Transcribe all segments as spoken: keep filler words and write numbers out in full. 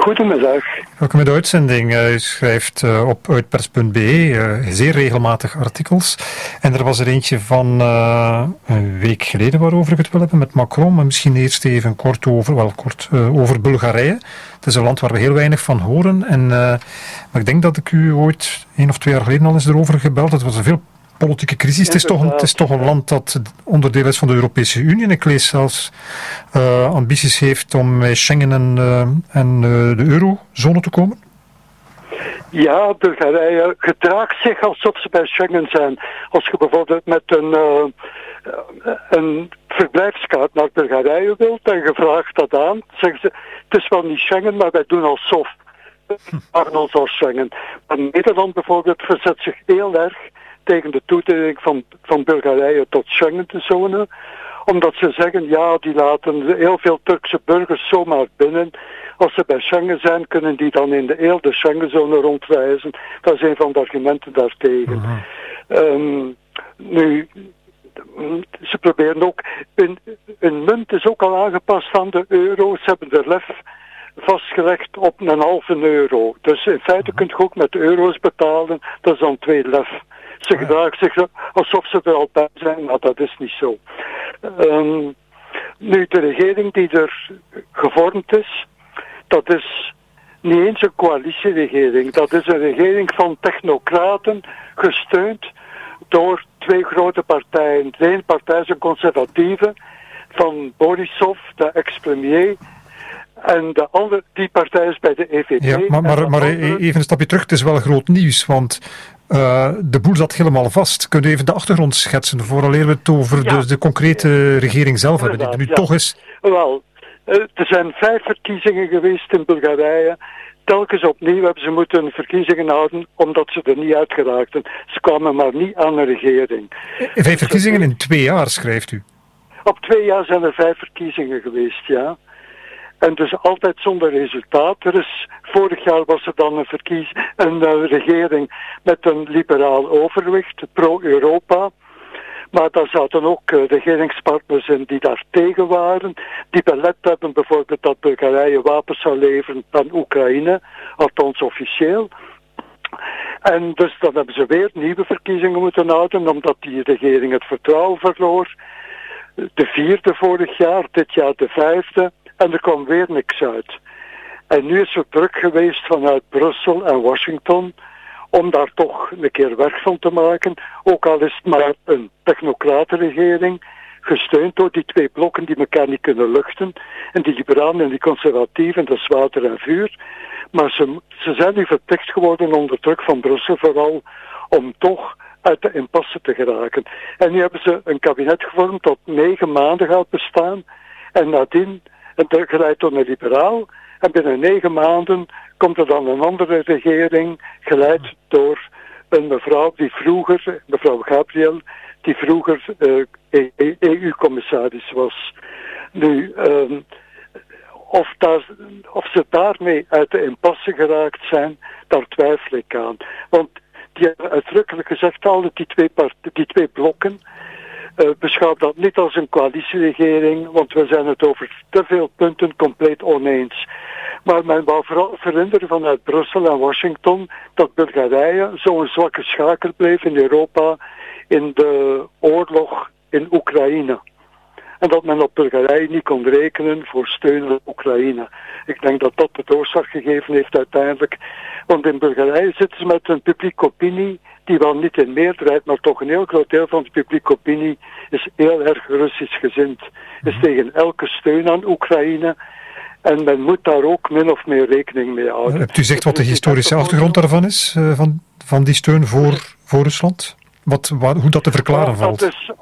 Goedemiddag. Welkom in de uitzending. U schrijft uh, op uitpers punt b e uh, zeer regelmatig artikels. En er was er eentje van uh, een week geleden waarover ik het wil hebben met Macron. Maar misschien eerst even kort over, wel kort, uh, over Bulgarije. Het is een land waar we heel weinig van horen. En, uh, maar ik denk dat ik u ooit, één of twee jaar geleden al eens erover gebeld. Het was een veel politieke crisis. Het is, toch een, het is toch een land dat onderdeel is van de Europese Unie. En ik lees zelfs uh, ambities heeft om bij Schengen en, uh, en uh, de eurozone te komen. Ja, Bulgarije gedraagt zich alsof ze bij Schengen zijn. Als je bijvoorbeeld met een, uh, een verblijfskaart naar Bulgarije wilt en je vraagt dat aan, zeggen ze, het is wel niet Schengen, maar wij doen alsof. We maken ons als Schengen. Maar Nederland bijvoorbeeld verzet zich heel erg tegen de toetreding van, van Bulgarije tot Schengen-zone, omdat ze zeggen, ja, die laten heel veel Turkse burgers zomaar binnen. Als ze bij Schengen zijn, kunnen die dan in de hele Schengenzone rondreizen. Dat is een van de argumenten daartegen. Uh-huh. Um, nu, ze proberen ook, hun, hun munt is ook al aangepast aan de euro. Ze hebben de lef vastgelegd op een halve euro. Dus in feite uh-huh. kun je ook met euro's betalen, dat is dan twee lef. Ze gedragen zich alsof ze er al bij zijn, maar dat is niet zo. Um, nu, de regering die er gevormd is, dat is niet eens een coalitieregering. Dat is een regering van technocraten, gesteund door twee grote partijen. De ene partij is een conservatieve, van Borisov, de ex-premier. En de andere, die partij is bij de E V P. Ja, maar, maar, maar andere... even een stapje terug, het is wel groot nieuws, want uh, de boel zat helemaal vast. Kunt u even de achtergrond schetsen, vooraleer we het over ja. de, de concrete regering zelf hebben, die er nu ja. toch is? Wel, uh, er zijn vijf verkiezingen geweest in Bulgarije. Telkens opnieuw hebben ze moeten verkiezingen houden, omdat ze er niet uit geraakten. Ze kwamen maar niet aan een regering. Vijf verkiezingen in twee jaar, schrijft u? Op twee jaar zijn er vijf verkiezingen geweest, ja. En dus altijd zonder resultaat. Er is, vorig jaar was er dan een, verkies, een uh, regering met een liberaal overwicht, pro-Europa. Maar daar zaten ook uh, regeringspartners in die daar tegen waren. Die belet hebben bijvoorbeeld dat Bulgarije wapens zou leveren aan Oekraïne, althans officieel. En dus dan hebben ze weer nieuwe verkiezingen moeten houden, omdat die regering het vertrouwen verloor. De vierde vorig jaar, dit jaar de vijfde. En er kwam weer niks uit. En nu is er druk geweest vanuit Brussel en Washington om daar toch een keer werk van te maken. Ook al is het maar een technocratenregering, gesteund door die twee blokken die elkaar niet kunnen luchten. En die liberalen en die conservatieven, dat is water en vuur. Maar ze, ze zijn nu verplicht geworden onder druk van Brussel vooral om toch uit de impasse te geraken. En nu hebben ze een kabinet gevormd dat negen maanden gaat bestaan. En nadien en geleid door een liberaal. En binnen negen maanden komt er dan een andere regering, geleid door een mevrouw die vroeger, mevrouw Gabriel, die vroeger uh, E U-commissaris was. Nu, um, of, daar, of ze daarmee uit de impasse geraakt zijn, daar twijfel ik aan. Want die hebben uitdrukkelijk gezegd, alle die twee, part- die twee blokken, Uh, beschouw dat niet als een coalitieregering, want we zijn het over te veel punten compleet oneens. Maar men wou vooral verhinderen vanuit Brussel en Washington dat Bulgarije zo'n zwakke schakel bleef in Europa in de oorlog in Oekraïne. En dat men op Bulgarije niet kon rekenen voor steun aan Oekraïne. Ik denk dat dat de doorslag gegeven heeft uiteindelijk. Want in Bulgarije zitten ze met een publieke opinie die wel niet in meerderheid, maar toch een heel groot deel van de publieke opinie is heel erg Russisch gezind. Is tegen elke steun aan Oekraïne. En men moet daar ook min of meer rekening mee houden. Hebt u gezegd wat de historische achtergrond daarvan is? Uh, van, van die steun voor, voor Rusland? Wat, waar, hoe dat te verklaren valt? Dat is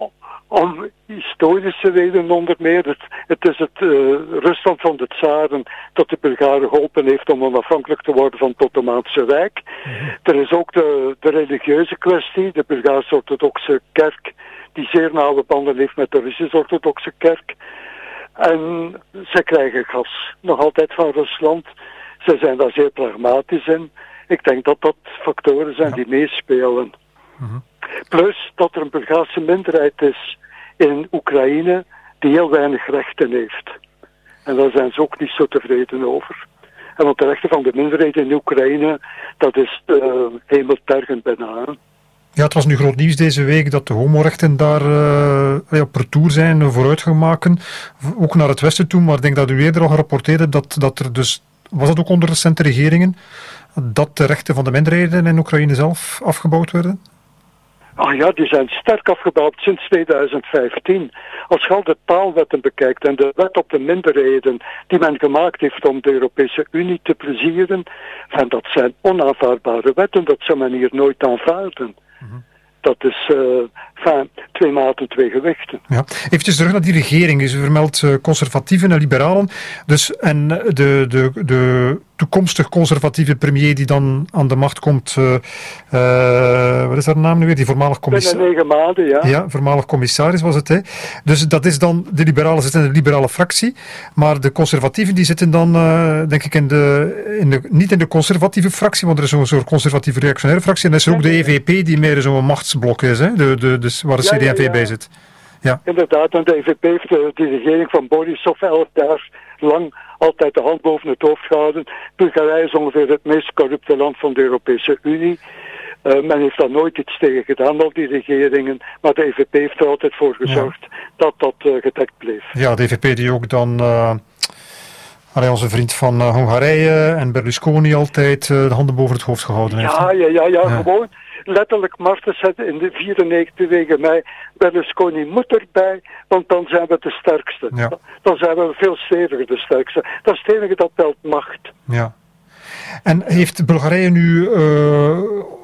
om historische redenen onder meer. Het, het is het uh, Rusland van de tsaren dat de Bulgaren geholpen heeft om onafhankelijk te worden van het Ottomaanse Rijk. Mm-hmm. Er is ook de, de religieuze kwestie, de Bulgaarse orthodoxe kerk, die zeer nauwe banden heeft met de Russische orthodoxe kerk. En ze krijgen gas, nog altijd van Rusland. Ze zijn daar zeer pragmatisch in. Ik denk dat dat factoren zijn ja. die meespelen. Mm-hmm. Plus dat er een Bulgaarse minderheid is in Oekraïne die heel weinig rechten heeft. En daar zijn ze ook niet zo tevreden over. En want de rechten van de minderheden in Oekraïne, dat is uh, hemeltergend bijna. Hè. Ja, het was nu groot nieuws deze week dat de homorechten daar uh, op retour zijn, vooruit gaan maken. Ook naar het westen toe, maar ik denk dat u eerder al gerapporteerd hebt dat, dat er dus, was dat ook onder recente regeringen, dat de rechten van de minderheden in Oekraïne zelf afgebouwd werden? Ah ja, die zijn sterk afgebouwd sinds tweeduizend vijftien. Als je al de taalwetten bekijkt en de wet op de minderheden die men gemaakt heeft om de Europese Unie te plezieren, en dat zijn onaanvaardbare wetten, dat zou men hier nooit aanvaarden. Mm-hmm. Dat is uh, enfin, twee maten, twee gewichten. Ja. Even terug naar die regering. U vermeldt uh, conservatieven en liberalen. Dus, en de, de, de toekomstig conservatieve premier die dan aan de macht komt, uh, uh, wat is haar naam nu weer? Die voormalig commissaris. Binnen negen maanden, ja. Ja, voormalig commissaris was het. Hè. Dus dat is dan, de liberalen zitten in de liberale fractie, maar de conservatieven die zitten dan, uh, denk ik, in de, in de, niet in de conservatieve fractie, want er is zo'n soort conservatieve reactionaire fractie, en er is er ook de E V P die meer zo'n machtsblok is, hè, de, de, de, waar de C D en V ja, ja, ja. bij zit. Ja. Inderdaad, en de E V P heeft de, de regering van Borisov elf jaar lang altijd de hand boven het hoofd gehouden. Bulgarije is ongeveer het meest corrupte land van de Europese Unie. Uh, men heeft daar nooit iets tegen gedaan, al die regeringen, maar de E V P heeft er altijd voor gezorgd ja. dat dat uh, gedekt bleef. Ja, de E V P die ook dan, uh, allee, onze vriend van uh, Hongarije en Berlusconi altijd uh, de handen boven het hoofd gehouden heeft. Ja, ja, ja, ja, ja. gewoon letterlijk Marten zetten in de vierennegentig tegen mij, Berlusconi moet erbij, want dan zijn we de sterkste. Ja. Dan zijn we veel steviger de sterkste. Dat is het enige dat telt macht. Ja. En heeft Bulgarije nu, uh,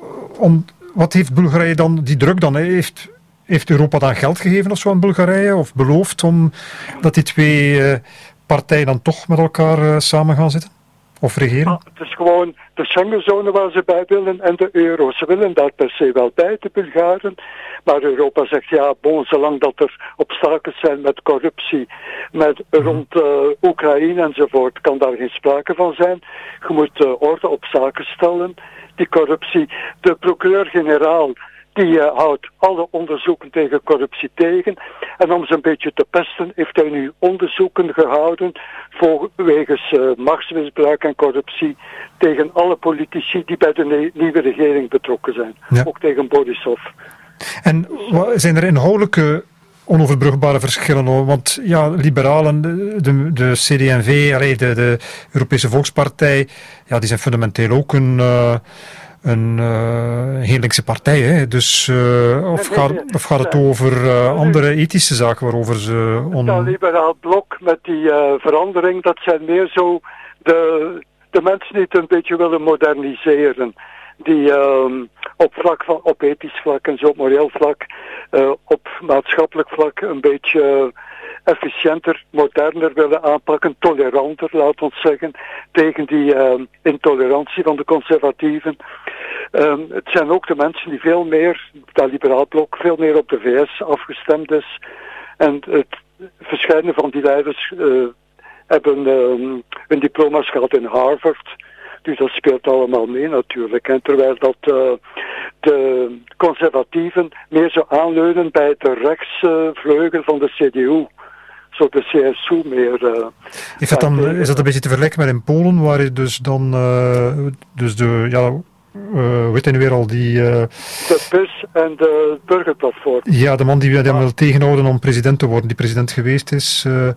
om, wat heeft Bulgarije dan, die druk dan, heeft, heeft Europa dan geld gegeven of zo aan Bulgarije, of beloofd om dat die twee uh, partijen dan toch met elkaar uh, samen gaan zitten? Of regeren? Ah, het is gewoon de Schengenzone waar ze bij willen en de euro. Ze willen daar per se wel bij, de Bulgaren. Maar Europa zegt, ja, bon, zolang dat er obstakels zijn met corruptie, met rond uh, Oekraïne enzovoort, kan daar geen sprake van zijn. Je moet uh, orde op zaken stellen. Die corruptie, de procureur-generaal, die uh, houdt alle onderzoeken tegen corruptie tegen. En om ze een beetje te pesten, heeft hij nu onderzoeken gehouden voor, wegens uh, machtsmisbruik en corruptie tegen alle politici die bij de ne- nieuwe regering betrokken zijn. Ja. Ook tegen Borisov. En zijn er inhoudelijke onoverbrugbare verschillen? Want ja, liberalen, de, de C D en V, allee, de, de Europese Volkspartij, ja, die zijn fundamenteel ook een... Uh, een uh, heel linkse partij, hè? Dus uh, of, nee, nee, nee. Gaat, of gaat het over uh, andere ethische zaken waarover ze... On... Dat liberaal blok met die uh, verandering, dat zijn meer zo de, de mensen die het een beetje willen moderniseren. Die uh, op vlak van, op ethisch vlak en zo op moreel vlak, uh, op maatschappelijk vlak een beetje uh, efficiënter, moderner willen aanpakken, toleranter, laat ons zeggen, tegen die uh, intolerantie van de conservatieven. Um, het zijn ook de mensen die veel meer, dat liberaal blok, veel meer op de V S afgestemd is. En het verschijnen van die leiders uh, hebben um, hun diploma's gehad in Harvard. Dus dat speelt allemaal mee natuurlijk. En terwijl dat uh, de conservatieven meer zo aanleunen bij de rechtsvleugel uh, van de C D U. Zo de C S U meer... Uh, is, dat dan, is dat een beetje te vergelijken met in Polen, waar je dus dan... Uh, dus de... Ja, Uh, weet je nu weer al die... Uh... De P I S en de burgerplatform. Ja, de man die hem wil tegenhouden om president te worden, die president geweest is. Uh,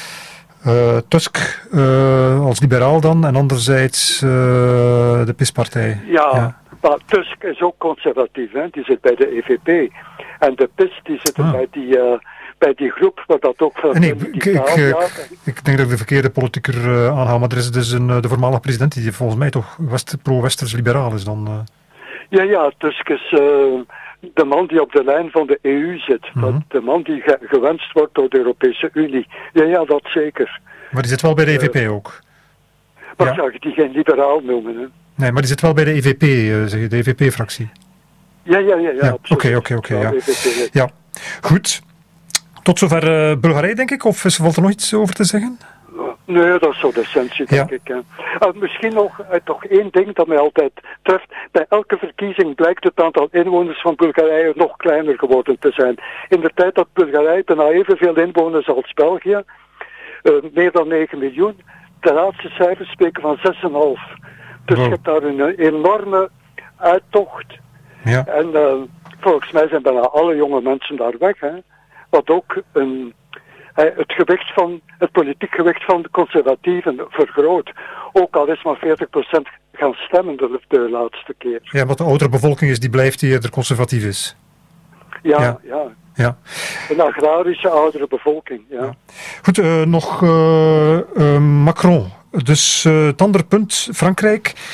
uh, Tusk uh, als liberaal dan, en anderzijds uh, de P I S-partij. Ja, ja, maar Tusk is ook conservatief, hè? Die zit bij de E V P. En de P I S die zit ah. bij die... Uh, bij die groep, waar dat ook van... Nee, ik, ik, ik, ik denk dat ik de verkeerde politicus uh, aanhaal, maar er is dus een, de voormalige president die volgens mij toch West, pro-Westers liberaal is dan... Uh... Ja, ja, Tusk is uh, de man die op de lijn van de E U zit. Mm-hmm. De man die ge- gewenst wordt door de Europese Unie. Ja, ja, dat zeker. Maar die zit wel bij de E V P uh, ook? Maar ja. Zou je die geen liberaal noemen, hè? Nee, maar die zit wel bij de E V P, uh, zeg je, de E V P-fractie. Ja, ja, ja, ja, Oké, oké, oké, ja. Goed. Tot zover uh, Bulgarije, denk ik, of is, valt er nog iets over te zeggen? Nee, dat is zo de essentie, denk ja. ik. Hè. Uh, misschien nog uh, toch één ding dat mij altijd treft. Bij elke verkiezing blijkt het aantal inwoners van Bulgarije nog kleiner geworden te zijn. In de tijd dat Bulgarije bijna evenveel inwoners als België, uh, meer dan negen miljoen, de laatste cijfers spreken van zes komma vijf. Dus Wow. je hebt daar een enorme uittocht. Ja. En uh, volgens mij zijn bijna alle jonge mensen daar weg. Hè. Wat ook een, uh, het gewicht van, het politiek gewicht van de conservatieven vergroot. Ook al is maar veertig procent gaan stemmen de, de laatste keer. Ja, wat de oudere bevolking is, die blijft die eerder conservatief is. Ja, Ja. ja. Ja. Een agrarische oudere bevolking, ja. Ja. Goed, uh, nog uh, uh, Macron. Dus uh, het andere punt, Frankrijk.